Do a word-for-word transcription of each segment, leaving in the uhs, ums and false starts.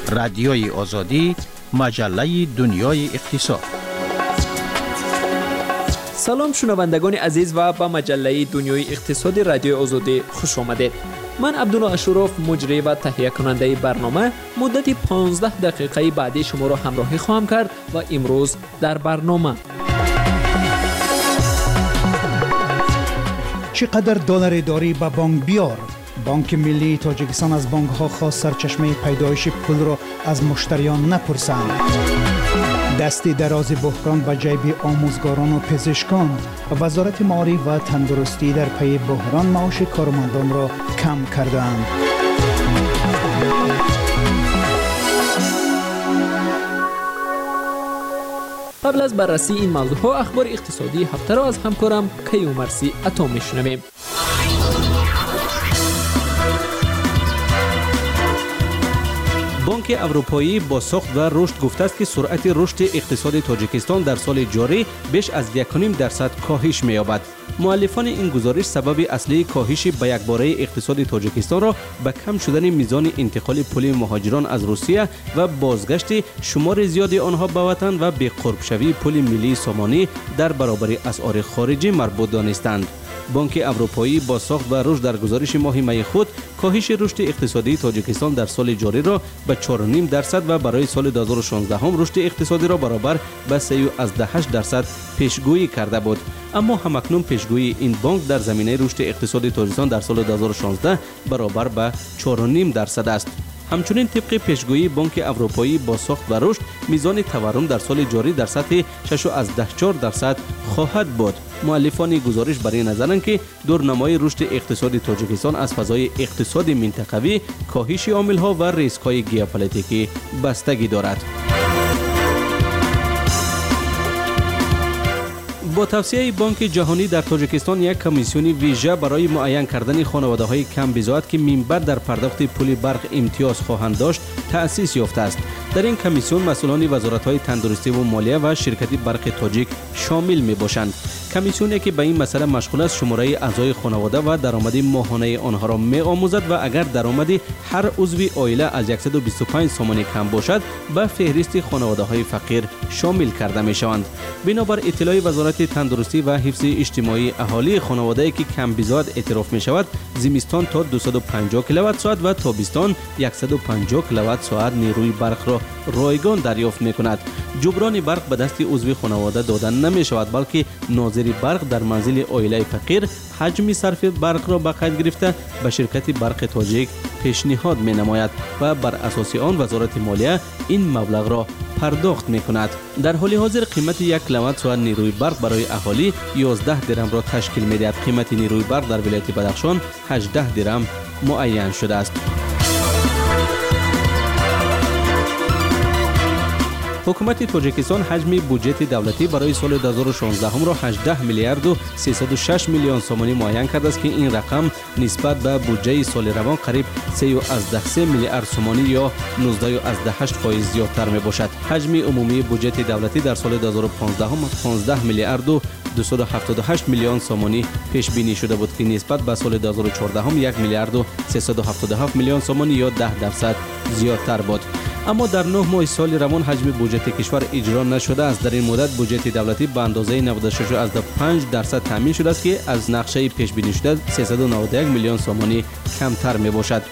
رادیوی آزادی، مجله دنیای اقتصاد. سلام شنوندگان عزیز و به مجله دنیای اقتصاد رادیوی آزادی خوش آمدید. من عبدالله اشرف مجری و تهیه کننده برنامه مدت پانزده دقیقه بعدی شما را همراهی خواهم کرد و امروز در برنامه چقدر دلار داری به بانک بیار؟ بانک ملی تاجیکستان از بانک ها خواست سرچشمه پیدایش پول را از مشتریان نپرسند. دستی دراز بحران به جیب آموزگاران و پزشکان. وزارت معارف و تندرستی در پی بحران معاش کارمندان را کم کردند. قبل از بررسی این موضوع اخبار اقتصادی هفته را از همکارم کیومرثی عطا میشنویم. بانک اروپایی با ساخت و رشد گفته است که سرعت رشد اقتصاد تاجیکستان در سال جاری بیش از یک و نیم درصد کاهش می‌یابد. مؤلفان این گزارش سبب اصلی کاهش به یکباره اقتصاد تاجیکستان را به کم شدن میزان انتقال پول مهاجران از روسیه و بازگشت شمار زیادی آنها به وطن و به قرب شوی پول ملی سامانی در برابر اسعار خارجی مربوط دانستند. بانک اروپایی با ساخت و رشد در گزارش ماه می خود کاهش رشد اقتصادی تاجیکستان در سال جاری را به چهار و نیم درصد و برای سال دو هزار و شانزده هم رشد اقتصادی را برابر به سه و هشت درصد پیشگویی کرده بود. اما همکنون پیشگویی این بانک در زمینه رشد اقتصادی تاجیکستان در سال دو هزار و شانزده برابر به چهار و نیم درصد است. همچنین طبق پیشگویی بانک اروپایی با ساخت و رشد میزان تورم در سال جاری در سطح شش و چهار درصد خواهد بود. مؤلفان گزارش برای نظرند که دورنمای رشد اقتصادی تاجیکستان از فضای اقتصادی منطقوی، کاهش عامل‌ها و ریسک‌های ژئوپلیتیکی بستگی دارد. با توصیه بانک جهانی در تاجیکستان یک کمیسیون ویژه برای معین کردن خانواده‌های کم بضاعت که منبع در پرداخت پول برق امتیاز خواهند داشت تأسیس یافته است. در این کمیسیون مسئولان وزارت‌های تندرستی و مالیه و شرکت برق تاجیک شامل می‌باشند. کمیسیونی که به این مسئله مشغول است شماره اعضای خانواده و درآمد ماهانه آنها را می‌آموزد و اگر درآمد هر عضو عائله از صد و بیست و پنج سامانی کم باشد به فهرست خانواده‌های فقیر شامل کرده می‌شوند. بنابر اطلاع وزارت تندرستی و حفظ اجتماعی اهالی، خانواده‌ای که کم بضاعت اعتراف می‌شود زمستان تا دویست و پنجاه کیلووات ساعت و تابستان صد و پنجاه کیلووات ساعت نیروی برق را رایگان دریافت می‌کند. جبران برق به دست عضو خانواده دادن نمی‌شود، بلکه ناظر برق در منزل عائله فقیر حجم صرف برق را به قید گرفته به شرکت برق تاجیک پیشنهاد می‌نماید و بر اساس آن وزارت مالیه این مبلغ را پرداخت می‌کند. در حال حاضر قیمت یک کیلووات ساعت نیروی برق برای اهالی یازده درم را تشکیل می‌دهد. قیمت نیروی برق در ولایت بدخشان هجده درم معین شده است. حکومت تاجیکستان حجم بودجه دولتی برای سال دو هزار و شانزده هم را هجده میلیارد و سیصد و شش میلیون سامانی معین کرده است که این رقم نسبت به بودجه سال روان قریب سه و سه میلیارد سامانی یا نوزده و هشت درصد زیادتر می باشد. حجم عمومی بودجه دولتی در سال دو هزار و پانزده هم پانزده میلیارد و دویست و هفتاد و هشت میلیون سامانی پیش بینی شده بود که نسبت به سال دو هزار و چهارده هم یک میلیارد و سیصد و هفتاد و هفت میلیون سامانی یا ده درصد زیادتر بود. اما در نه ماه سال روان حجم بودجه کشور اجرا نشده است. در این مدت بودجه دولتی به اندازه نود و شش و پنج درصد تامین شده است که از نقشه پیش بینی شده سیصد و نود و یک میلیون سامانی کمتر می باشد.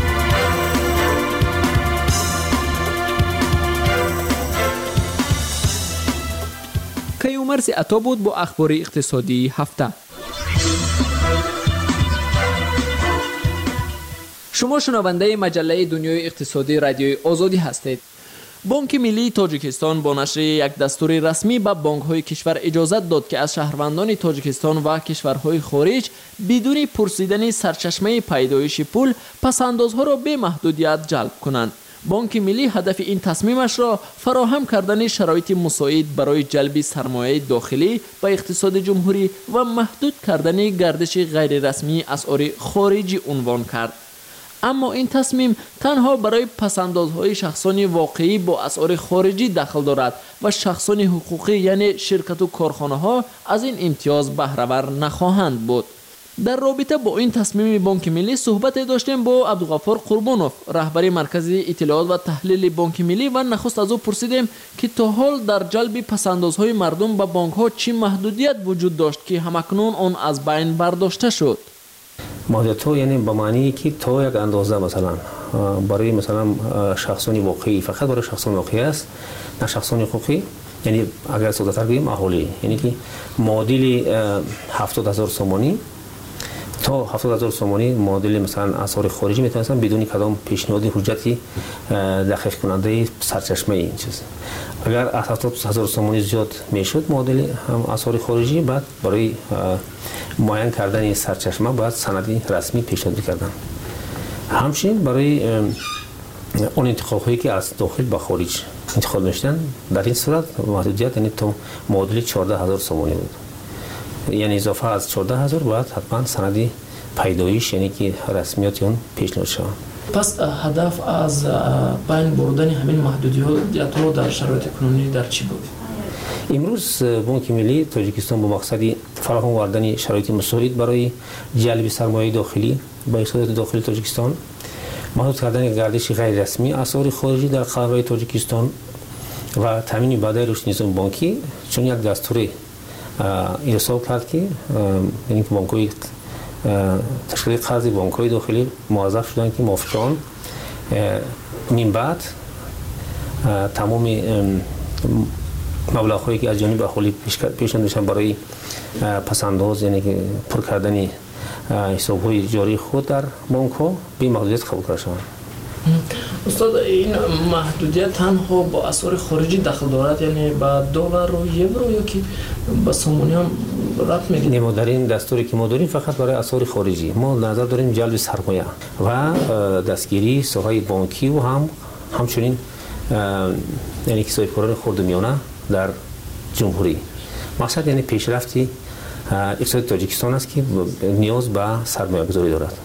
کیومرثی عطا بود با اخبار اقتصادی هفته. شما شنونده مجله دنیای اقتصادی رادیوی آزادی هستید. بانک ملی تاجیکستان با نشر یک دستور رسمی به بانک‌های کشور اجازت داد که از شهروندان تاجیکستان و کشورهای خارج بدون پرسیدن سرچشمه پیدایش پول پس‌اندازها را به محدودیت جلب کنند. بانک ملی هدف این تصمیمش را فراهم کردن شرایط مساعد برای جلب سرمایه داخلی به اقتصاد جمهوری و محدود کردن گردش غیر رسمی اسعار خارجی عنوان کرد. اما این تصمیم تنها برای پس‌اندازهای شخصان واقعی با اسعار خارجی دخل دارد و شخصان حقوقی یعنی شرکت و کارخانه ها از این امتیاز بهره ور نخواهند بود. در رابطه با این تصمیم بانک ملی صحبت داشتیم با عبدالغفار قربانوف، رهبر مرکز اطلاعات و تحلیل بانک ملی، و نخست از او پرسیدیم که تا حال در جلب پسندازهای مردم به بانک ها چی محدودیت وجود داشت که همکنون آن از بین برداشته شد. محدودیت ها یعنی به معنی که تا یک اندازه مثلا برای مثلا شخصان واقعی، فقط برای شخصان واقعی است، نه شخصان حقوقی، یعنی اگر ساده‌تر بگیم اهالی، یعنی که معادل هفتاد هزار سومانی تا هفتاد هزار سومانی معادل مثلا اسعار خارجی میتونستن بدون کدام پیشنهاد حجتی دقیق کننده سرچشمه این چیز. اگر هفتاد هزار سومانی زیاد میشد معادل هم اسعار خارجی، بعد برای معین کردن این سرچشمه باید سندی رسمی پیشنهاد کردن. همچنین برای اون انتخاب هایی که از داخل به خارج انتخاب میشدن، در این صورت محدودیت یعنی تا معادل چهارده هزار سومانی بود، یعنی اضافه از چهارده هزار باید حتما سندی پیدایش یعنی که رسمیات اون پیشنهاد شود. پس هدف از بین بردن همین محدودیت ها در شرایط کنونی در چی بود؟ امروز بانک ملی تاجیکستان با مقصد فراهم آوردن شرایط مساعد برای جلب سرمایه داخلی به اقتصاد داخلی تاجیکستان، محدود کردن گردش غیر رسمی اسعار خارجی در قلمرو تاجیکستان و تامین بدای رشد نظام بانکی، چون یک دستور ارسال کرد که یعنی که بانک‌های تشکیل قرض بانک‌های داخلی موظف شدن که موافقان من بعد تمام مبلغ‌هایی که از جانب اهالی پیشنهاد میشن برای پسنداز یعنی که پر کردن حساب‌های جاری خود در بانک‌ها به محدودیت قبول کرده شدند. استاد، این محدودیت تنها با اسعار خارجی دخل دارد، یعنی با دلار و یورو یا که با سومونی هم ربط میگیره؟ ما در این دستوری که ما داریم فقط برای اسعار خارجی، ما نظر داریم جلب سرمایه و دستگیری ساحه بانکی و هم همچنین یعنی که صاحبکاران خرد و میانه در جمهوری. مقصد یعنی پیشرفتی اقتصاد تاجیکستان است که نیاز به سرمایه گذاری دارد.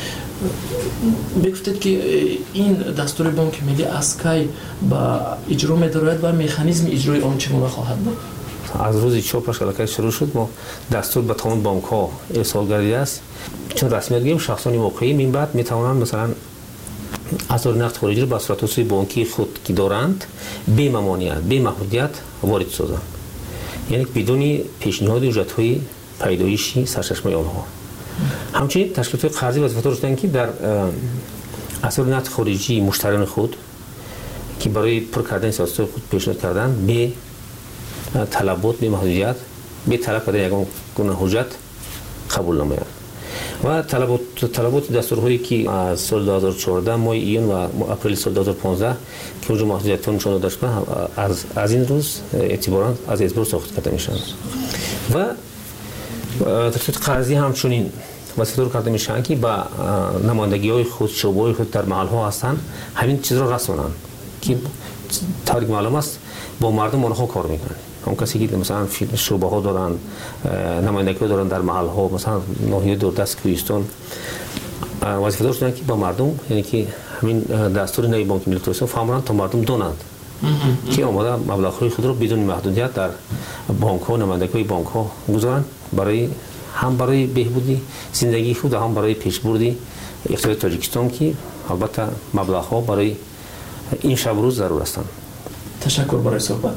بگفتید که این دستور بانک ملی از کی با اجرا می‌دارد و مکانیزم اجرای آن چگونه خواهد بود؟ از روز چهارشنبه کلکه شروع شد، ما دستور به تمام بانک‌ها ارسال گردیده است، چون رسمیت گیم شخصان واقعی من بعد می‌توانند مثلا اسعار نقد خارجی را به صورت بانکی خود که دارند بی ممانعت بی محدودیت وارد سازند، یعنی بدون پیشنهاد اجرت‌های پیدایشی سرچشمه آنها. همچنین تشکیلات قرضی وظیفه داشتند که در اسعار نقد خارجی مشتریان خود که برای پر کردن سیاست خود پیشنهاد کردن به طلبات به محدودیت به طلب کردن یگان گونه حجت قبول نمایند و طلبات طلبات دستورهایی که از سال دو هزار و چهارده ماه ایون و اپریل سال دو هزار و پانزده که اونجا محدودیت نشان داده شده از از این روز اعتباراً از اعتبار ساخت کرده میشن و تشکیلات قرضی همچنین وظیفه دار کرده میشن که با نمایندگی‌های خود شعبه‌های خود در محل‌ها هستند همین چیز را رسانند که طوری معلوم است با مردم آنها کار میکنند. اون کسی که مثلا شعبه ها دارن نمایندگی دارن در محل ها مثلا ناحیه دوردست کوهستان وظیفه دار شدن که با مردم یعنی که همین دستور نوی بانک ملی تاجیکستان فهموندن تا مردم دونند که آماده مبلغ های خود را بدون محدودیت در بانک ها نمایندگی بانک ها گذارند برای هم برای بهبودی زندگی خود و هم برای پیشبردی اقتصاد تاجیکستان که البته مبلغ ها برای این شب روز ضرور هستند. تشکر برای صحبت.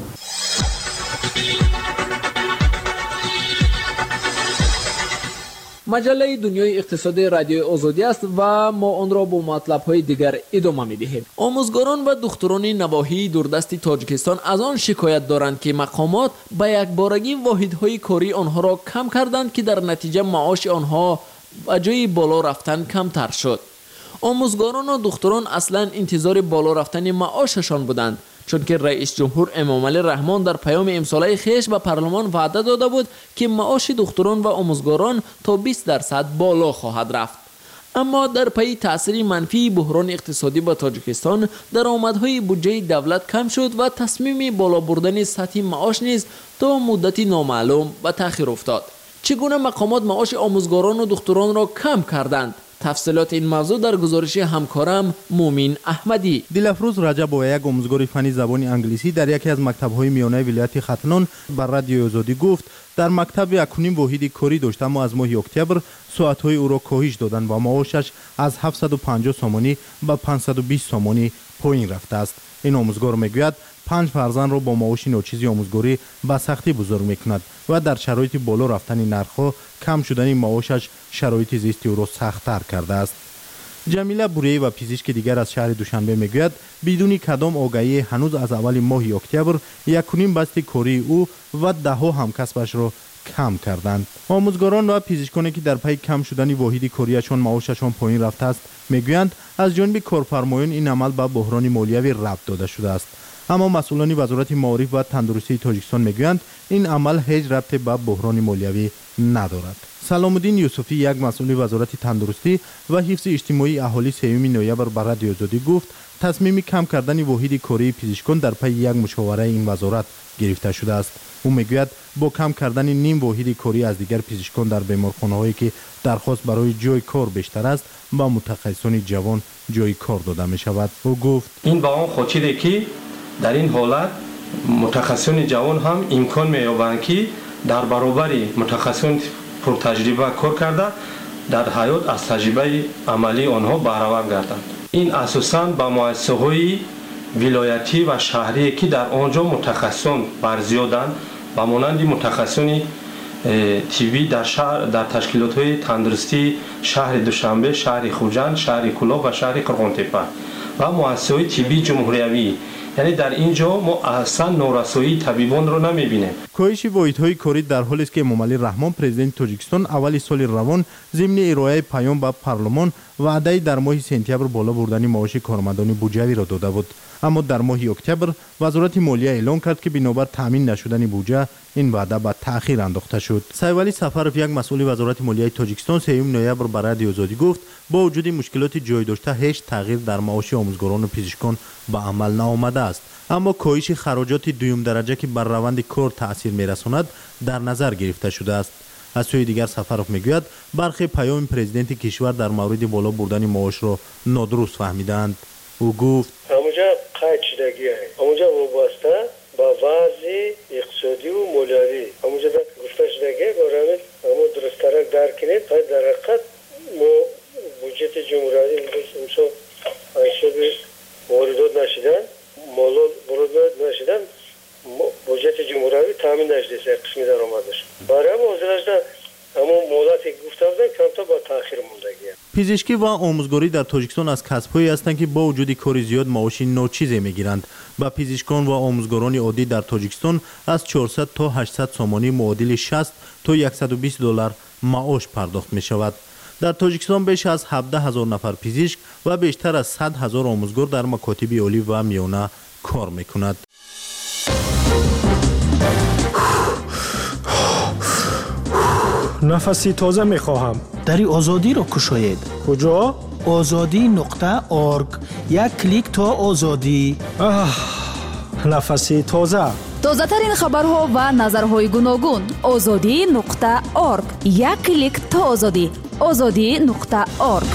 مجله دنیای اقتصادی رادیوی آزادی است و ما آن را با مطلب‌های دیگر ادامه می‌دهیم. آموزگاران و دختران نواحی دوردست تاجیکستان از آن شکایت دارند که مقامات به یک بارگی واحدهای کاری آنها را کم کردند که در نتیجه معاش آنها به جای بالا رفتن کمتر شد. آموزگاران و دختران اصلا انتظار بالا رفتن معاششان بودند، چون که رئیس جمهور امامعلی رحمان در پیام امساله خیش به پارلمان وعده داده بود که معاش دختران و آموزگاران تا بیست درصد بالا خواهد رفت. اما در پی تأثیر منفی بحران اقتصادی به تاجیکستان درآمدهای بودجه دولت کم شد و تصمیم بالا بردن سطح معاش نیز تا مدتی نامعلوم به تأخیر افتاد. چگونه مقامات معاش آموزگاران و دختران را کم کردند؟ تفصیلات این موضوع در گزارش همکارم مومین احمدی. دلافروز رجب و یک آموزگار فنی زبان انگلیسی در یکی از مکتب‌های میانه ولایت ختنان بر رادیو آزادی گفت дар мактаб якуним воҳиди корӣ дошт, аммо аз моҳи октябр соатҳои ӯро коҳиш доданд ва маошаш аз ҳафтсаду панҷоҳ сомонӣ ба панҷсаду бист сомонӣ поин рафтааст. ин омӯзгор мегӯяд панҷ фарзандро бо маоши ночизи омӯзгорӣ ба сахтӣ бузург мекунад ва дар шароити боло рафтани нархҳо кам шудани маошаш шароити зисти ӯро сахттар кардааст. ҷамила буреева, пизишки дигар аз шаҳри душанбе, мегӯяд бидуни кадом огаҳие ҳанӯз аз аввали моҳи октябр якуним басти кории ӯ ва даҳо ҳамкасбашро кам карданд. омӯзгорон ва пизишконе ки дар пайи кам шудани воҳиди корияшон маошашон поин рафтааст, мегӯянд аз ҷониби корфармоён ин амал ба буҳрони молиявӣ рабт дода шудааст. аммо масъулони вазорати маориф ва тандурустии тоҷикистон мегӯянд ин амал ҳеҷ рабте ба буҳрони молиявӣ надорад. саломуддин юсуфӣ, як масъули вазорати тандурустӣ ва ҳифзи иҷтимоии аҳолӣ сеюми ноябр ба радиои Озодӣ гуфт, тасмими кам кардани воҳиди кории пизишкон дар пайи як мушовараи ин вазорат гирифта шудааст. ӯ мегӯяд бо кам кардани ним воҳиди корӣ аз дигар пизишкон дар беморхонаҳое ки дархост барои ҷои кор бештар аст, ба мутахассисони ҷавон ҷои кор дода мешавад. ӯ гуфт: ин ба он хотире ки дар ин ҳолат мутахассисони ҷавон ҳам имкон меёбанд ки дар баробари мутахассисони пуртаҷриба кор карда дар ҳаёт аз таҷрибаи амалии онҳо баҳраванд гарданд. ин асосан ба муассисаҳои вилоятӣ ва шаҳрие ки дар он ҷо мутахассисон барзиёданд ба монанди мутахассисони тиббӣ дар шаҳр дар ташкилотҳои тандурустии шаҳри Душанбе, шаҳри Хуҷанд, шаҳри Кӯлоҳ ва шаҳри Қирғонтепа ва муассисаҳои тиббии ҷумҳуриявӣ. яъне дар ин ҷо мо аслан норасоии табибонро намебинем. коҳиши воҳидҳои корӣ дар ҳолест ки Эмомалӣ Раҳмон, президенти Тоҷикистон, аввали соли равон зимни ирояи паём ба парлумон ваъдаи дар моҳи сентябр боло бурдани маоши кормандони буҷавиро дода буд. аммо дар моҳи октябр вазорати молия эълон кард ки бинобар таъмин нашудани буҷа ин ваъда ба таъхир андохта шуд. Сайвалӣ Сафаров, як масъули вазорати молияи Тоҷикистон, сеюми ноябр ба радиои Озодӣ гуфт, бо вуҷуди мушкилоти ҷойдошта ҳеҷ тағйир дар маоши омӯзгорону пизишкон ба амал наомадааст. аммо коҳиши хароҷоти дуюмдараҷа ки бар раванди кор таъсир мерасонад дар назар гирифта шудааст. аз сӯи дигар Сафаров мегӯяд бархе паёми президенти кишвар дар мавриди боло бурдани маошро нодуруст фаҳмидаанд. ӯ гуфт: ҳамуҷа қайд шудагӣ аст, ҳамуҷа вобаста ба вазъи иқтисодиву молиявӣ ҳамуҷа гуфта шудагӣ барои ҳамо дурусттарак дарк кунед. дар ҳақиқат мо буҷети ҷумҳуриявӣ имсол ҳисоби воридот нашидан, молот воридот нашидан, буҷети ҷумҳуриявӣ таъмин нашида қисми даромадаш. барои ҳамон ҳозирашда ҳамон молате гуфта будам камтар ба таъхир мондагӣ. пизишкӣ ва омӯзгорӣ дар Тоҷикистон аз касбҳое ҳастанд ки бо вуҷуди кори зиёд маоши ночизе мегиранд. ба пизишкон ва омӯзгорони оддӣ дар Тоҷикистон аз чорсад то ҳаштсад сомонӣ муодили шаст то яксаду бист доллар маош пардохт мешавад. дар Тоҷикистон беш аз ҳабдаҳ ҳазор нафар пизишк ва бештар аз сад ҳазор омӯзгор дар макотиби олӣ ва миёна кор мекунад. нафаси тоза мехоҳам. дари озодиро кушоед. куҷо? озодӣ нуқта орг. як клик то озодӣ. нафаси тоза. тозатарин хабарҳо ва назарҳои гуногун. озодӣ нуқта орг. як клик то озодӣ. озодӣ нуқта орг.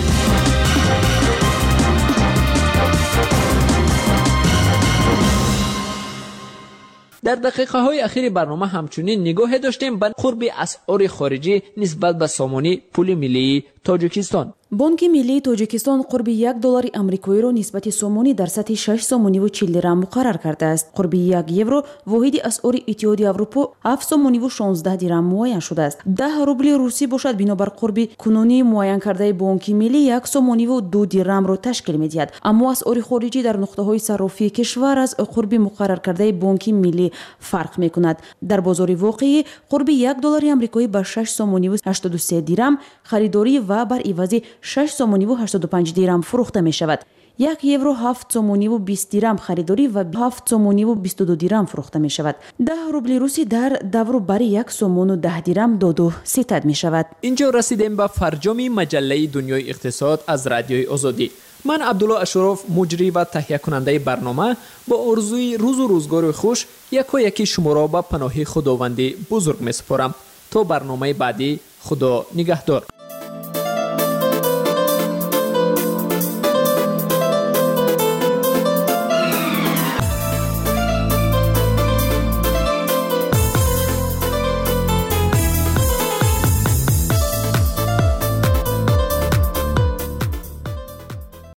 дар дақиқаҳои ахири барнома ҳамчунин нигоҳе доштем ба қурби асъори хориҷӣ нисбат ба сомони пули миллии Тоҷикистон. бонки миллии Тоҷикистон қурби як доллари амрикоиро нисбати сомонӣ дар сатҳи шаш сомониву чил дирам муқаррар кардааст. қурби як евро воҳиди асъори иттиҳоди Аврупо ҳафт сомониву шонздаҳ дирам муайян шудааст. даҳ рубли русӣ бошад бинобар қурби кунунӣ муайян кардаи бонки миллӣ як сомониву ду дирамро ташкил медиҳад. аммо асъори хориҷӣ дар нуқтаҳои саррофии кишвар аз қурби муқаррар кардаи бонки миллӣ фарқ мекунад. дар бозори воқеӣ қурби як доллари амрикоӣ ба шаш сомониву ҳаштоду се дирам харидорӣ ва бар ивази шаш сомониву ҳаштоду панҷ дирам фурӯхта мешавад. як евро ҳафт сомониву бист дирам харидорӣ ва ҳафт сомониву бисту ду дирам фурӯхта мешавад. даҳ рубли русӣ дар давру бари як сомону даҳ дирам доду ситад мешавад. инҷо расидем ба фарҷоми маҷаллаи Дунёи иқтисод аз радиои Озодӣ. ман Абдулло Ашуроф, муҷрӣ ва таҳиякунандаи барнома, бо орзуи рӯзу рӯзгори хуш якояки шуморо ба паноҳи худованди бузург месупорам. то барномаи баъдӣ, худо нигаҳдор.